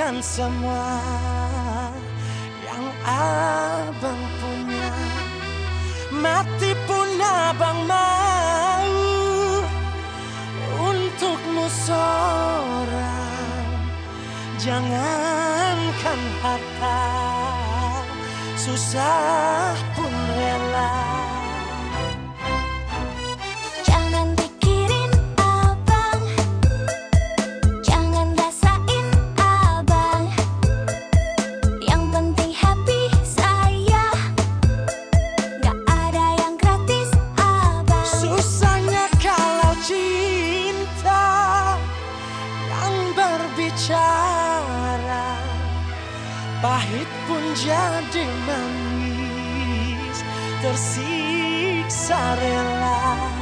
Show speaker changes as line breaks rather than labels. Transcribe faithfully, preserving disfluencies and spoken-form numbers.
berikan semua yang abang punya. Mati pun abang mau untukmu seorang. Jangankan harta, susah pun rela.
Jangan pikirin abang, jangan rasain abang. Yang penting happy saya, gak ada yang gratis abang.
Susahnya kalau cinta yang berbicara, pahit pun jadi manis, tersiksa rela.